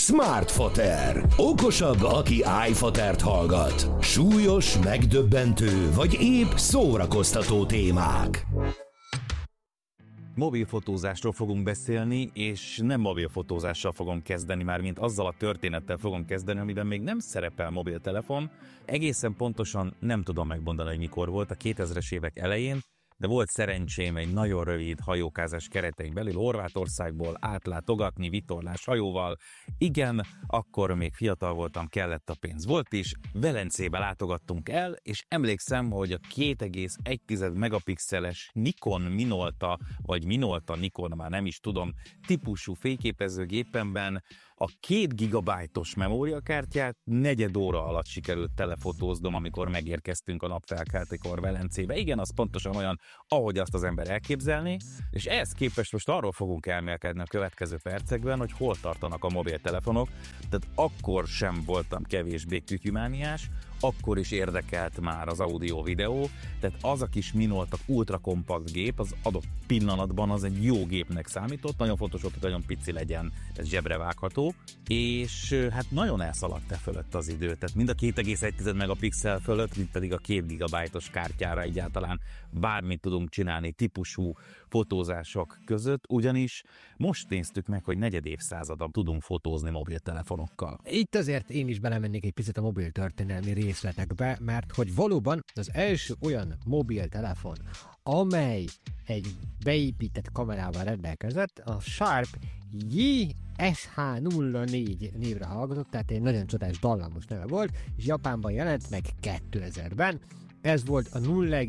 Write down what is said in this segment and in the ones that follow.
Smartfoter. Okosabb, aki iFotert hallgat. Súlyos, megdöbbentő, vagy épp szórakoztató témák. Mobilfotózásról fogunk beszélni, és nem mobilfotózással fogom kezdeni, mármint azzal a történettel fogom kezdeni, amiben még nem szerepel mobiltelefon. Egészen pontosan nem tudom megmondani, hogy mikor volt, a 2000-es évek elején, de volt szerencsém egy nagyon rövid hajókázás keretein belül Horvátországból átlátogatni vitorlás hajóval. Igen, akkor még fiatal voltam, kellett a pénz. Volt is, Velencébe látogattunk el, és emlékszem, hogy a 2,1 megapixeles Nikon Minolta, vagy Minolta Nikon, már nem is tudom, típusú fényképezőgépemben a 2 gigabájtos memóriakártyát negyed óra alatt sikerült telefotóznom, amikor megérkeztünk a napfelkeltekor Velencébe. Igen, az pontosan olyan, ahogy azt az ember elképzelni, és ehhez képest most arról fogunk elmélkedni a következő percekben, hogy hol tartanak a mobiltelefonok. Tehát akkor sem voltam kevésbé kütyümániás, akkor is érdekelt már az audio-videó, tehát az a kis Minolta ultrakompakt gép az adott pillanatban az egy jó gépnek számított, nagyon fontos volt, hogy nagyon pici legyen, ez zsebre vágható, és hát nagyon elszaladt fölött az idő, tehát mind a 2,1 megapixel fölött, mint pedig a 2 gigabájtos kártyára egyáltalán bármit tudunk csinálni típusú fotózások között, ugyanis most néztük meg, hogy negyed évszázada tudunk fotózni mobiltelefonokkal. Itt azért én is belemennék egy picit a mobil történelmi részletekbe, mert hogy valóban az első olyan mobiltelefon, amely egy beépített kamerával rendelkezett, a Sharp JSH04 névre hallgatott, tehát egy nagyon csodás dallamos neve volt, és Japánban jelent meg 2000-ben. Ez volt a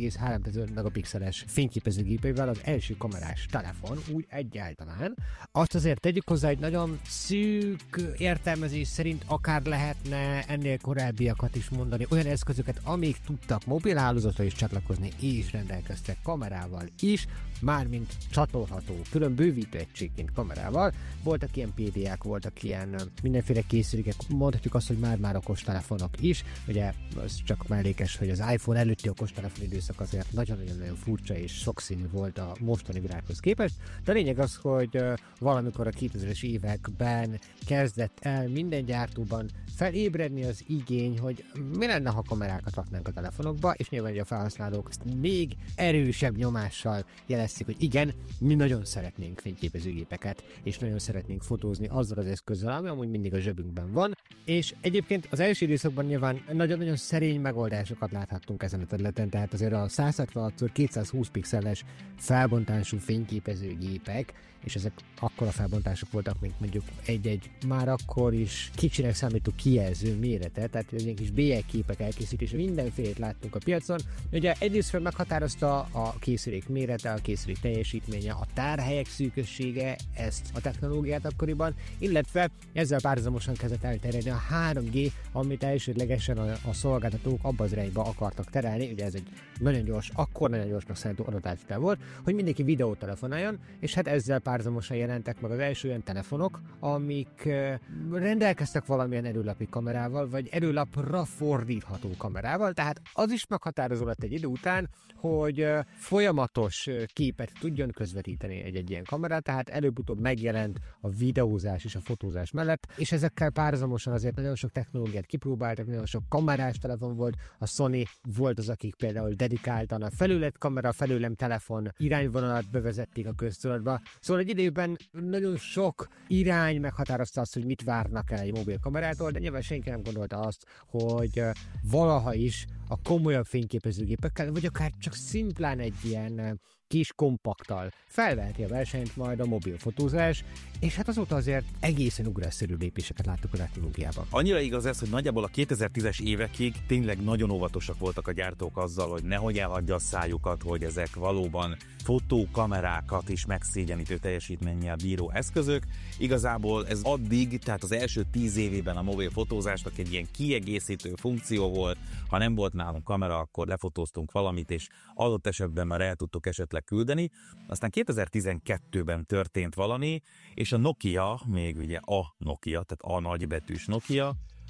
0,3 megapixeles fényképezőgépével az első kamerás telefon, úgy egyáltalán. Azt azért tegyük hozzá, hogy nagyon szűk értelmezés szerint akár lehetne ennél korábbiakat is mondani, olyan eszközöket, amik tudtak mobilhálózatra is csatlakozni, és rendelkeztek kamerával is, mármint csatolható, külön bővítő egységként kamerával. Voltak ilyen PDA-k, voltak ilyen mindenféle készülékek, mondhatjuk azt, hogy már okostelefonok is, ugye az csak mellékes, hogy az iPhone előtti okostelefon időszak azért nagyon-nagyon furcsa és sokszínű volt a mostani világhoz képest, de a lényeg az, hogy valamikor a 2000-es években kezdett el minden gyártóban felébredni az igény, hogy mi lenne, ha kamerákat raknánk a telefonokba, és nyilván a felhasználók ezt még erősebb nyomással jelezték, hogy igen, mi nagyon szeretnénk fényképezőgépeket, és nagyon szeretnénk fotózni azzal az eszközzel, ami amúgy mindig a zsebünkben van, és egyébként az első időszakban nyilván nagyon-nagyon szerény megoldásokat láthattunk ezen a területen, tehát azért a 166x220 pixeles felbontású fényképezőgépek, és ezek akkora felbontások voltak, mint mondjuk egy már akkor is kicsinek számító kijelző mérete, tehát ilyen kis bélyegképek elkészítése, mindenfélét láttunk a piacon. Ugye egyrészt meghatározta a készülék mérete, a készülék teljesítménye, a tárhelyek szűkössége, ezt a technológiát akkoriban, illetve ezzel párhuzamosan kezdett elterjedni a 3G, amit elsődlegesen a szolgáltatók abba az irányba akartak terelni, ugye ez egy nagyon gyors, akkor nagyon gyorsnak számító adatátvitel volt, hogy mindenki videót telefonáljon, és hát ezzel párhuzamosan jelentek meg az első olyan telefonok, amik rendelkeztek valamilyen erőlapi kamerával, vagy erőlapra fordítható kamerával, tehát az is meghatározó lett egy idő után, hogy folyamatos képet tudjon közvetíteni egy ilyen kamera, tehát előbb-utóbb megjelent a videózás és a fotózás mellett, és ezekkel párhuzamosan azért nagyon sok technológiát kipróbáltak, nagyon sok kamerás telefon volt, a Sony volt az, akik például dedikáltan a felületkamera, felőlem telefon irányvonalat bevezették a köztudatba. Szóval egy időben nagyon sok irány meghatározta azt, hogy mit várnak el egy mobilkamerától, de nyilván senki nem gondolta azt, hogy valaha is a komolyabb fényképezőgépekkel, vagy akár csak szimplán egy ilyen kis kompakttal felveheti a versenyt majd a mobilfotózás, és hát azóta azért egészen ugrásszerű lépéseket láttuk a technológiában. Annyira igaz ez, hogy nagyjából a 2010-es évekig tényleg nagyon óvatosak voltak a gyártók azzal, hogy nehogy elhagyja a szájukat, hogy ezek valóban fotókamerákat is megszégyenítő teljesítménnyel bíró eszközök. Igazából ez addig, tehát az első 10 évében a mobilfotózásnak egy ilyen kiegészítő funkció volt. Ha nem volt nálunk kamera, akkor lefotóztunk valamit, és adott esetben már el tudtuk esetleg küldeni. Aztán 2012-ben történt valami, és a Nokia, még ugye a Nokia, tehát a nagybetűs Nokia,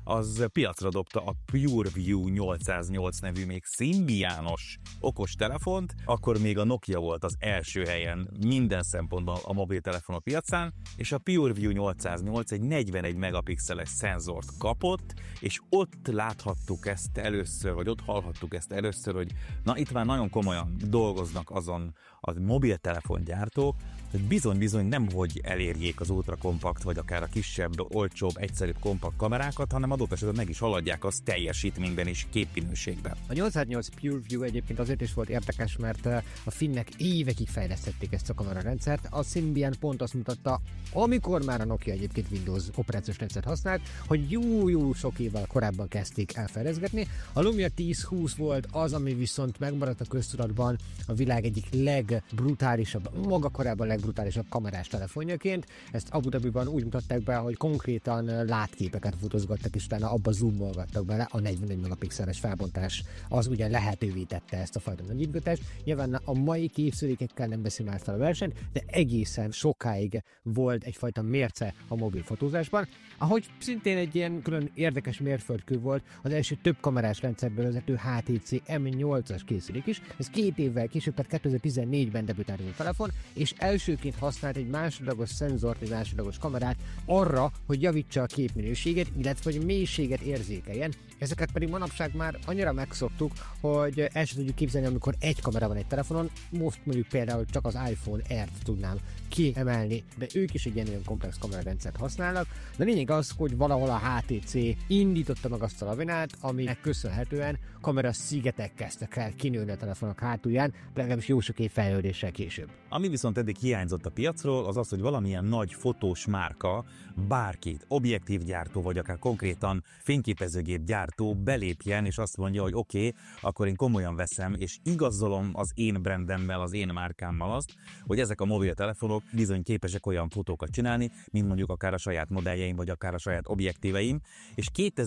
az piacra dobta a PureView 808 nevű még szimbiános okostelefont, akkor még a Nokia volt az első helyen minden szempontból a mobiltelefonok piacán, és a PureView 808 egy 41 megapixeles szenzort kapott, és ott láthattuk ezt először, vagy ott hallhattuk ezt először, hogy na itt már nagyon komolyan dolgoznak azon a mobiltelefongyártók, hogy bizony-bizony nem hogy elérjék az ultrakompakt, vagy akár a kisebb, olcsóbb, egyszerűbb kompakt kamerákat, hanem adott esetben meg is haladják azt teljesítményben és képminőségben. A 808 PureView egyébként azért is volt érdekes, mert a finnek évekig fejlesztették ezt a kamerarendszert. A Symbian pont azt mutatta, amikor már a Nokia egyébként Windows operációs rendszert használt, hogy jó sok évvel korábban kezdték elfejleszgetni. A Lumia 1020 volt az, ami viszont megmaradt a köztudatban a világ egyik legbrutálisabb, maga korábban legbrutálisabb kamerás telefonjaként. Ezt Abu Dhabiban úgy mutatták be, hogy konkrétan látképeket futozgattak, és utána abba zoomolgattak bele. A 41 megapixeles felbontás az ugye lehetővé tette ezt a fajta nagyítgatást. Nyilván a mai képszülékekkel nem veszi már fel a versenyt, de egészen sokáig volt egyfajta mérce a mobil fotózásban. Ahogy szintén egy ilyen külön érdekes mérföldkő volt az első több kamerás rendszerből vezető HTC M8-as készülék is. Ez 2 évvel később, tehát 2014-ben debütált a telefon, és elsőként használt egy másodlagos szenzort, egy másodlagos kamerát arra, hogy javítsa a képminőséget, illetve hogy mélységet érzékeljen. Ezeket pedig manapság már annyira megszoktuk, hogy el sem tudjuk képzelni, amikor egy kamera van egy telefonon. Most mondjuk például csak az iPhone Air-t tudnám kiemelni, de ők is egy ilyen komplex kamerarendszert használnak. De lényeg az, hogy valahol a HTC indította meg azt a lavinát, aminek köszönhetően kamera szigetek kezdtek el kinőni a telefonok hátulján, legalábbis jó sok év fejlődéssel később. Ami viszont eddig hiányzott a piacról, az az, hogy valamilyen nagy fotós márka, bárkit, objektívgyártó, vagy akár konkrétan fényképezőgépgyártó belépjen, és azt mondja, hogy oké, akkor én komolyan veszem, és igazolom az én brandemmel, az én márkámmal azt, hogy ezek a mobiltelefonok bizony képesek olyan fotókat csinálni, mint mondjuk akár a saját modelljeim, vagy akár a saját objektíveim, és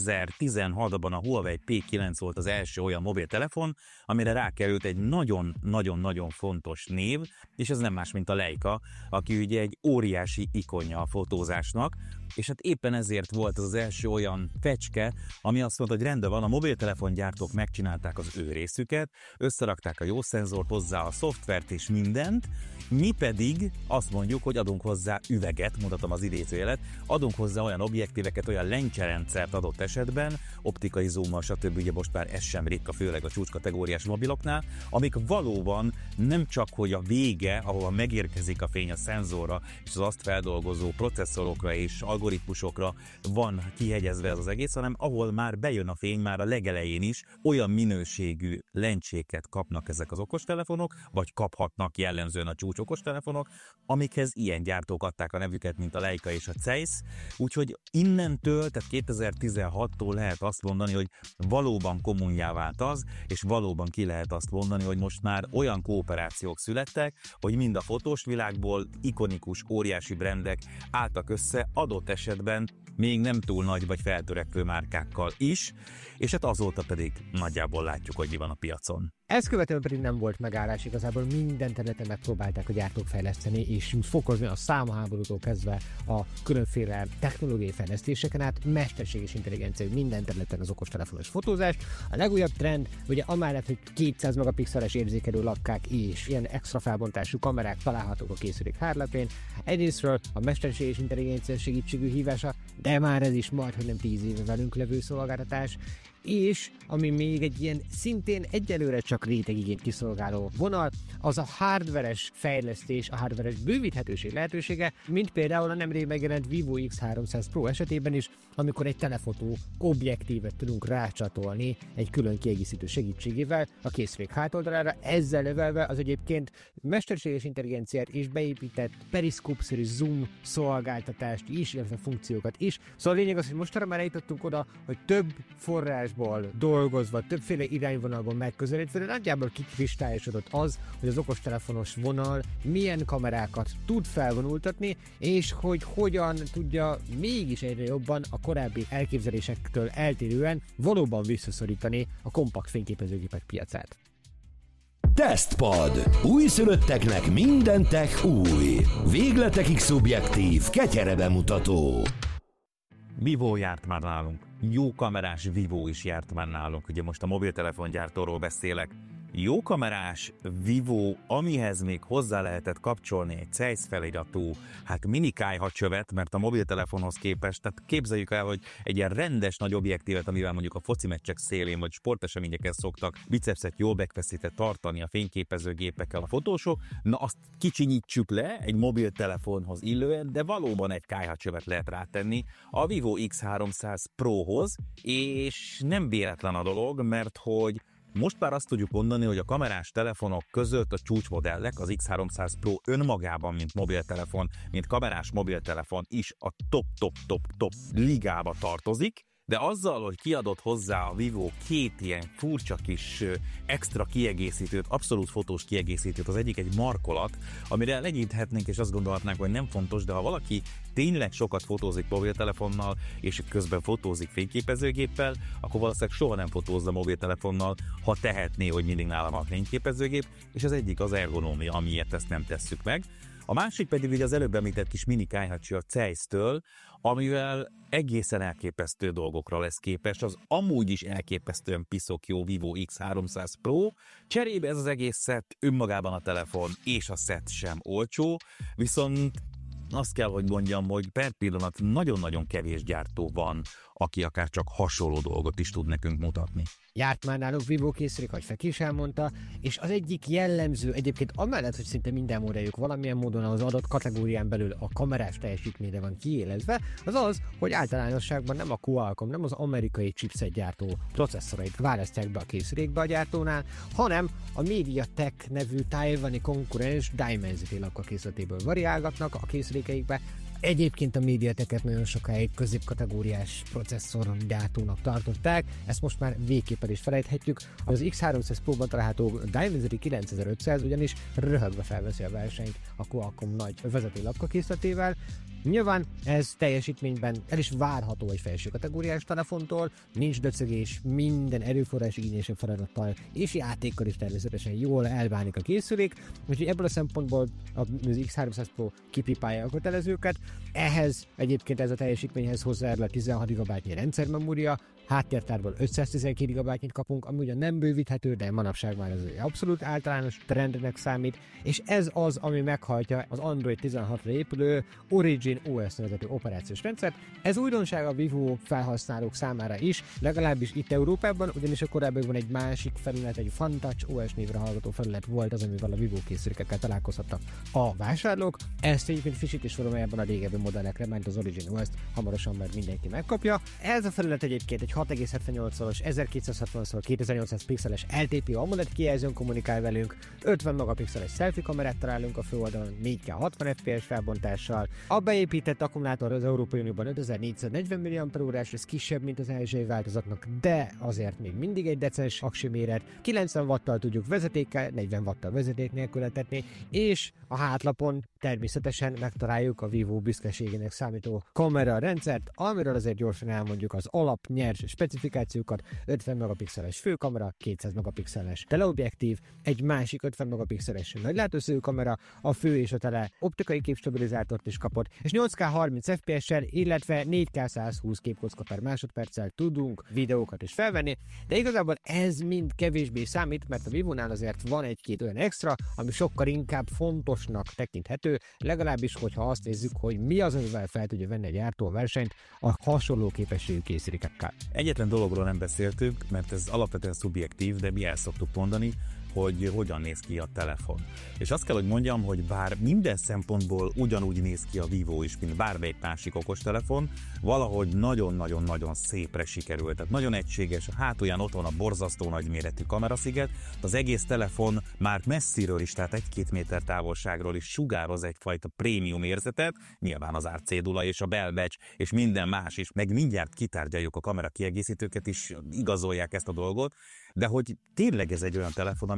2016-ban a Huawei P9 volt az első olyan mobiltelefon, amire rákerült egy nagyon-nagyon fontos név, és ez nem más, mint a Leica, aki ugye egy óriási ikonja a fotózásnak, és hát éppen ezért volt az első olyan fecske, ami azt mondta, hogy rendben van, a mobiltelefongyártók megcsinálták az ő részüket, összerakták a jó szenzort, hozzá a szoftvert és mindent, mi pedig azt mondjuk, hogy adunk hozzá üveget, mutatom az idézőjelet, adunk hozzá olyan objektíveket, olyan lencserendszert adott esetben, optikai zoommal, stb. Ugye most már ez sem ritka, főleg a csúcskategóriás mobiloknál, amik valóban nem csak, hogy a vége, ahol megérkezik a fény a szenzorra, és az azt feldolgozó processzorokra és algoritmusokra van kihegyezve ez az egész, hanem ahol már bejön a fény, már a legelején is olyan minőségű lencséket kapnak ezek az okostelefonok, vagy kaphatnak jellemzően a csúcs okostelefonok, amikhez ilyen gyártók adták a nevüket, mint a Leica és a Zeiss. Úgyhogy innentől, tehát 2016-tól lehet azt mondani, hogy valóban kommunjá vált az, és valóban ki lehet azt mondani, hogy most már olyan kooperációk születtek, hogy mind a fotós világból ikonikus, óriási brendek álltak össze, adott esetben még nem túl nagy vagy feltörekvő márkákkal is, és hát azóta pedig nagyjából látjuk, hogy mi van a piacon. Ezt követően pedig nem volt megállás, igazából minden területen megpróbálták a gyártók fejleszteni, és fokozni a számháborútól kezdve a különféle technológiai fejlesztéseken át, mesterséges intelligencia minden területen az okostelefonos fotózás. A legújabb trend, ugye amellett, hogy 200 megapixeles érzékelő lakkák és ilyen extra felbontású kamerák találhatók a készülék hátlapján, egyrésztről a mesterséges intelligencia segítségű hívása, de már ez is majdhogy nem 10 éve velünk levő szolgáltatás, és ami még egy ilyen szintén egyelőre csak rétegigényt kiszolgáló vonal, az a hardveres fejlesztés, a hardveres bővíthetőség lehetősége, mint például a nemrég megjelent Vivo X300 Pro esetében is, amikor egy telefotó objektívet tudunk rácsatolni egy külön kiegészítő segítségével a készülék hátoldalára, ezzel növelve az egyébként mesterséges intelligenciát és beépített periszkópszerű zoom szolgáltatást is, illetve funkciókat is. Szóval a lényeg az, hogy mostanra már eljutottunk oda, hogy több forrásból dolgozva, többféle irányvonalban megközelítve, de nagyjából kikristályosodott az, hogy az okostelefonos vonal milyen kamerákat tud felvonultatni, és hogy hogyan tudja mégis egyre jobban a korábbi elképzelésektől eltérően valóban visszaszorítani a kompakt fényképezőgépek piacát. Tesztpad. Újszülötteknek minden tech új. Végletekig szubjektív, ketyere bemutató. Vivo járt már nálunk. jó kamerás Vivo is járt már nálunk, ugye most a mobiltelefongyártóról beszélek. Jó kamerás Vivo, amihez még hozzá lehetett kapcsolni egy Zeiss feliratú, mini kályhacsövet, mert a mobiltelefonhoz képest, tehát képzeljük el, hogy egy ilyen rendes nagy objektívet, amivel mondjuk a foci meccsek szélén vagy sporteseményeken szoktak bicepszet jól megfeszítve tartani a fényképezőgépekkel a fotósok, na azt kicsinyítsük le egy mobiltelefonhoz illően, de valóban egy kályhacsövet lehet rátenni a Vivo X300 Prohoz, és nem véletlen a dolog, mert hogy most már azt tudjuk mondani, hogy a kamerás telefonok között a csúcsmodellek, az X300 Pro önmagában, mint mobiltelefon, mint kamerás mobiltelefon is a top ligába tartozik, de azzal, hogy kiadott hozzá a Vivo két ilyen furcsa kis extra kiegészítőt, abszolút fotós kiegészítőt, az egyik egy markolat, amire legyinthetnénk és azt gondolhatnánk, hogy nem fontos, de ha valaki tényleg sokat fotózik mobiltelefonnal, és közben fotózik fényképezőgéppel, akkor valószínűleg soha nem fotózza mobiltelefonnal, ha tehetné, hogy mindig nálam a fényképezőgép, és az egyik az ergonómia, amiért ezt nem tesszük meg. A másik pedig ugye az előbb említett kis mini kályhacsi a Zeiss-től, amivel egészen elképesztő dolgokra lesz képes, az amúgy is elképesztően piszok jó Vivo X300 Pro. Cserébe ez az egész szett, önmagában a telefon és a szett sem olcsó, viszont azt kell, hogy mondjam, hogy per pillanat nagyon-nagyon kevés gyártó van, aki akár csak hasonló dolgot is tud nekünk mutatni. Járt már náluk Vivo készülék, ahogy Feki is elmondta, és az egyik jellemző, egyébként amellett, hogy szinte minden modelljük valamilyen módon az adott kategórián belül a kamerás teljesítményre van kiélezve, az, hogy általánosságban nem a Qualcomm, nem az amerikai chipset gyártó processzorait választják be a készülékbe a gyártónál, hanem a MediaTek nevű tájvani konkurens Dimensity lapkakészletéből variálgatnak a készülékeikbe. Egyébként a MediaTeket nagyon sokáig középkategóriás processzorgyártónak tartották, ezt most már végképpen is felejthetjük. Az X300 Pro-ban található Dimensity 9500 ugyanis röhögve felveszi a versenyt a Qualcomm nagy vezető lapkakészletével. Nyilván ez teljesítményben el is várható egy felső kategóriás telefontól, nincs döcögés, minden erőforrás igényesebb feladattal és játékkal is természetesen jól elbánik a készülék, úgyhogy ebből a szempontból az X300 Pro kipipálja a kötelezőket. Ehhez egyébként ez a teljesítményhez hozzájárul a 16 GB-nyi rendszermemória, háttértárból 512 GB-nyit kapunk, ami ugyan nem bővíthető, de manapság már ez abszolút általános trendnek számít, és ez az, ami meghajtja az Android 16-ra épülő Origin OS nevezetű operációs rendszert. Ez újdonság a Vivo felhasználók számára is, legalábbis itt Európában, ugyanis a korábban egy másik felület, egy FunTouch OS névre hallgató felület volt az, amivel a Vivo készülékekkel találkozhattak a vásárlók. Ezt egyébként frissítés formájában a régebbi modellekre, mert az Origin OS-t hamarosan már mindenki megkapja. Ez a felület egyébként egy 6,78-szoros 1260x2800 pixeles LTPO AMOLED kijelzőn kommunikál velünk, 50 megapixeles selfie kamerát találunk a főoldalon 4K 60 fps felbontással. A beépített akkumulátor az Európai Unióban 5440 mAh, ez kisebb, mint az első változatnak, de azért még mindig egy decens aksi méret. 90 watttal tudjuk vezetékkel, 40 watttal vezeték nélkül etetni, és a hátlapon természetesen megtaláljuk a Vivo büszkeségének számító kamerarendszert, amiről azért gyorsan elmondjuk az alap nyers specifikációkat: 50 megapixeles főkamera, 200 megapixeles teleobjektív, egy másik 50 megapixeles nagylátószögű kamera, a fő és a tele optikai képstabilizátort is kapott, és 8K 30 fps-sel, illetve 4K 120 képkocka per másodperccel tudunk videókat is felvenni, de igazából ez mind kevésbé számít, mert a Vivónál azért van egy-két olyan extra, ami sokkal inkább fontosnak tekinthető, legalábbis, hogyha azt nézzük, hogy mi az, amivel fel tudja venni a gyártó a versenyt a hasonló képességű készülékekkel. Egyetlen dologról nem beszéltünk, mert ez alapvetően szubjektív, de mi el szoktuk mondani, hogy hogyan néz ki a telefon. És azt kell, hogy mondjam, hogy bár minden szempontból ugyanúgy néz ki a Vivo is, mint bármelyik másik okostelefon, valahogy nagyon-nagyon-nagyon szépre sikerült. Tehát nagyon egységes, a hátulján ott van a borzasztó nagyméretű kamerasziget, az egész telefon már messziről is, tehát 1-2 méter távolságról is sugároz egyfajta prémium érzetet, nyilván az árcédula és a belbecs és minden más is, meg mindjárt kitárgyaljuk a kamera kiegészítőket is, igazolják ezt a dolgot, de hogy tényleg ez egy olyan telefon, amiről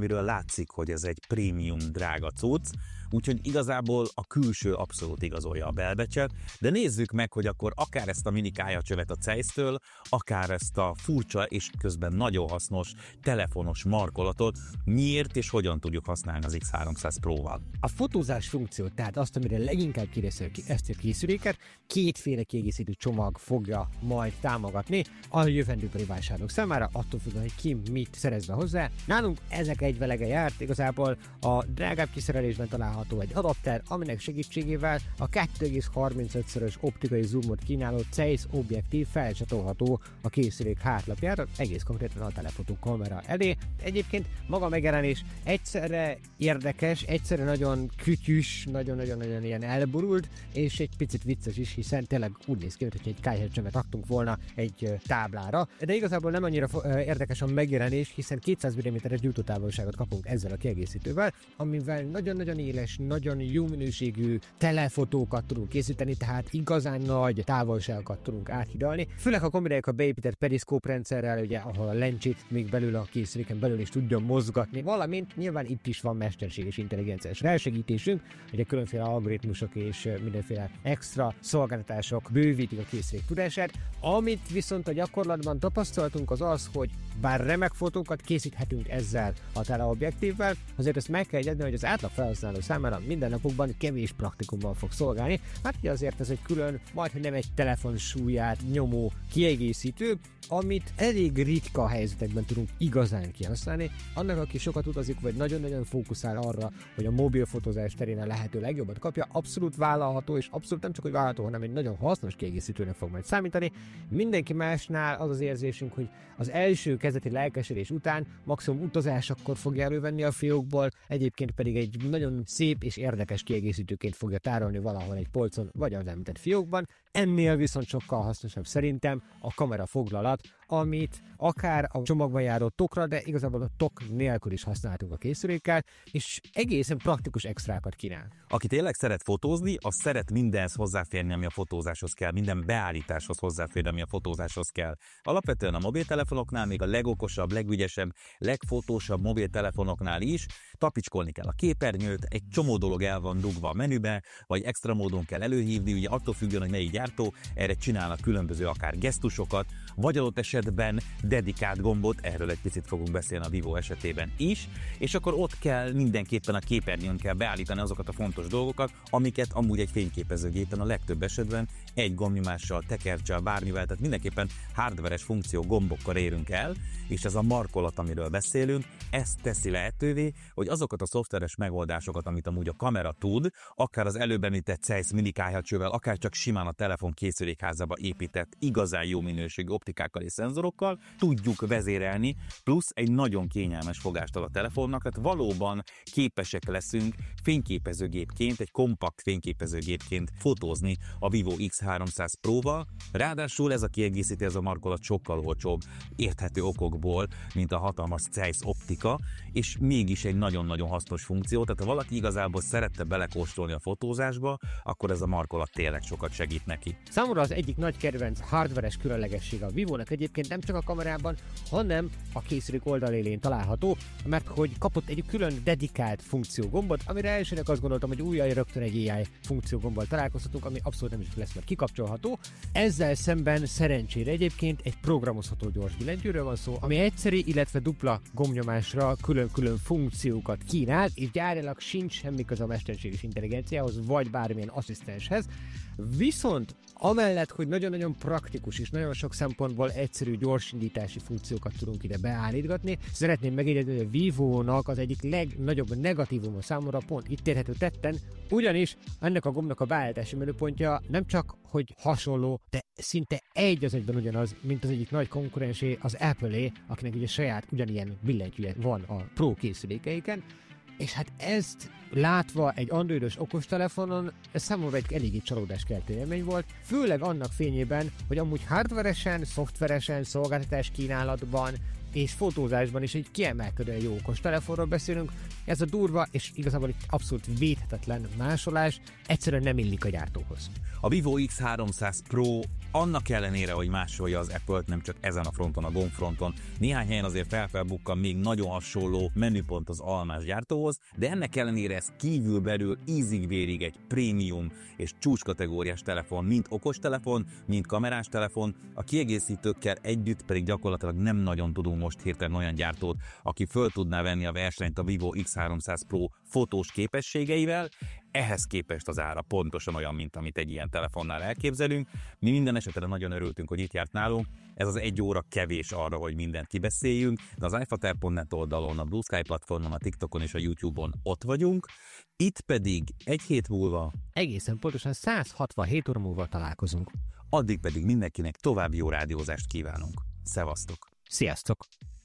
amiről látszik, hogy ez egy prémium drága cucc, úgyhogy igazából a külső abszolút igazolja a belbecset, de nézzük meg, hogy akkor akár ezt a mini kályhacsövet a Zeiss-től, akár ezt a furcsa és közben nagyon hasznos telefonos markolatot miért és hogyan tudjuk használni az X300 Pro-val. A fotózás funkciót, tehát azt, amire leginkább kireszel ezt a készüléket, kétféle kiegészítő csomag fogja majd támogatni a jövendőbeli vásárlók számára, attól függően, hogy ki mit szerez be hozzá. Nálunk ezek egyvelege járt, igazából a drágább kiszerelésben található egy adapter, aminek segítségével a 2,35-szörös optikai zoomot kínáló Zeiss objektív felcsatolható a készülék hátlapjára, egész konkrétan a telefotó kamera elé. Egyébként maga a megjelenés egyszerre érdekes, egyszerre nagyon kütyűs, nagyon-nagyon ilyen elborult, és egy picit vicces is, hiszen tényleg úgy néz ki, hogy egy kályhacsövet raktunk volna egy táblára, de igazából nem annyira érdekes a megjelenés, hiszen 200 mm-es gyújtótávolságot kapunk ezzel a kiegészítővel, amivel nagyon-nagyon éles, nagyon jó minőségű telefotókat tudunk készíteni, tehát igazán nagy távolságokat tudunk áthidalni. Főleg ha kombináljuk a beépített periszkóp rendszerrel, ugye, ahol a lencsét még belül a készüléken belül is tudja mozgatni, valamint nyilván itt is van mesterséges intelligenciás rásegítésünk, ugye különféle algoritmusok és mindenféle extra szolgáltatások bővítik a készülék tudását. Amit viszont a gyakorlatban tapasztaltunk az az, hogy bár remek fotókat készíthetünk ezzel a teleobjektívvel, azért ezt meg kell jegyezni, hogy az átlag felhasználó számára mindennapokban kevés praktikumban fog szolgálni. Hát ugye azért ez egy külön, majdnem nem egy telefon súlyát nyomó kiegészítő, amit elég ritka helyzetekben tudunk igazán kihasználni. Annak, aki sokat utazik, vagy nagyon-nagyon fókuszál arra, hogy a mobilfotózás terén a lehető legjobbat kapja, abszolút vállalható, és abszolút nem csak hogy vállalható, hanem egy nagyon hasznos kiegészítőnek fog majd számítani. Mindenki másnál az az érzésünk, hogy az első kezdeti lelkesedés után maximum utazásakkor fogja elővenni a fiókból, egyébként pedig egy nagyon szép és érdekes kiegészítőként fogja tárolni valahol egy polcon, vagy az említett fiókban. Ennél viszont sokkal hasznosabb szerintem a kamera foglalat, amit akár a csomagban járó tokra, de igazából a tok nélkül is használhatunk a készülékkel, és egészen praktikus extrákat kínál. Aki tényleg szeret fotózni, az szeret mindenhez hozzáférni, ami a fotózáshoz kell, minden beállításhoz hozzáférni, ami a fotózáshoz kell. Alapvetően a mobiltelefonoknál, még a legokosabb, legügyesebb, legfotósabb mobiltelefonoknál is tapicskolni kell a képernyőt, egy csomó dolog el van dugva a menübe, vagy extra módon kell előhívni, ugye attól függően, hogy melyik gyártó, erre csinálnak különböző akár gesztusokat, vagy adott esetben dedikált gombot, erről egy picit fogunk beszélni a Vivo esetében is, és akkor ott kell mindenképpen a képernyőn kell beállítani azokat a fontos dolgokat, amiket amúgy egy fényképezőgépen a legtöbb esetben egy gombnyomással, tekercssel, bármivel, tehát mindenképpen hardveres funkció gombokkal érünk el, és ez a markolat, amiről beszélünk, ezt teszi lehetővé, hogy azokat a szoftveres megoldásokat, amit amúgy a kamera tud, akár az előbb említett Zeiss mini kályhacsővel, akár csak simán a telefon készülékházába épített igazán jó minőségű optikákkal és szenzorokkal tudjuk vezérelni, plusz egy nagyon kényelmes fogást ad a telefonnak, tehát valóban képesek leszünk fényképezőgépként, egy kompakt fényképezőgépként fotózni a Vivo X300 Pro-val, ráadásul ez a kiegészítő, ez a markolat sokkal olcsóbb, érthető okokból, mint a hatalmas Zeiss optika, és mégis egy nagyon-nagyon hasznos funkció, tehát ha valaki igazából szerette belekóstolni a fotózásba, akkor ez a markolat tényleg sokat segít neki. Számomra az egyik nagy kedvenc hardveres különlegessége a Vivónak egyébként nem csak a kamerában, hanem a készülék oldalélén található, mert hogy kapott egy külön dedikált funkciógombot, amire elsőnek azt gondoltam, hogy újjai rögtön egy AI funkciógombbal találkozhatunk, ami abszolút nem is lesz már kikapcsolható. Ezzel szemben szerencsére egyébként egy programozható gyors billentyűről van szó, ami egyszeri, illetve dupla gombnyomásra külön-külön funkciókat kínál, és gyárilag sincs semmi köze a mesterséges intelligenciához, vagy bármilyen asszisztenshez. Viszont amellett, hogy nagyon-nagyon praktikus és nagyon sok szempontból egyszerű gyorsindítási funkciókat tudunk ide beállítgatni, szeretném megjegyezni, hogy a Vivónak az egyik legnagyobb negatívuma számomra pont itt érhető tetten, ugyanis ennek a gombnak a beállítási menüpontja nem csak hogy hasonló, de szinte egy az egyben ugyanaz, mint az egyik nagy konkurensé, az Apple-é, akinek ugye saját ugyanilyen billentyűje van a Pro készülékeiken, és hát ezt látva egy androidos okostelefonon, ez számomra egy eléggé csalódáskeltő élmény volt, főleg annak fényében, hogy amúgy hardveresen, szoftveresen, szolgáltatás kínálatban és fotózásban is egy kiemelkedően jó okostelefonról beszélünk. Ez a durva és igazából egy abszolút védhetetlen másolás egyszerűen nem illik a gyártóhoz. A Vivo X300 Pro annak ellenére, hogy másolja az Apple-t, nem csak ezen a fronton, a gombfronton, néhány helyen azért felbukkan még nagyon hasonló menüpont az almás gyártóhoz, de ennek ellenére ez kívülbelül ízig-vérig egy prémium és csúcskategóriás telefon, mind okostelefon, mind kamerás telefon, a kiegészítőkkel együtt pedig gyakorlatilag nem nagyon tudunk most hirtelen olyan gyártót, aki föl tudná venni a versenyt a Vivo X300 Pro fotós képességeivel. Ehhez képest az ára pontosan olyan, mint amit egy ilyen telefonnál elképzelünk. Mi minden esetre nagyon örültünk, hogy itt járt nálunk. Ez az 1 óra kevés arra, hogy mindent kibeszéljünk, de az iFater.net oldalon, a Blue Sky platformon, a TikTokon és a YouTube-on ott vagyunk. Itt pedig egy hét múlva, Egészen pontosan 167 óra múlva találkozunk. addig pedig mindenkinek további jó rádiózást kívánunk. Szevasztok! Sziasztok!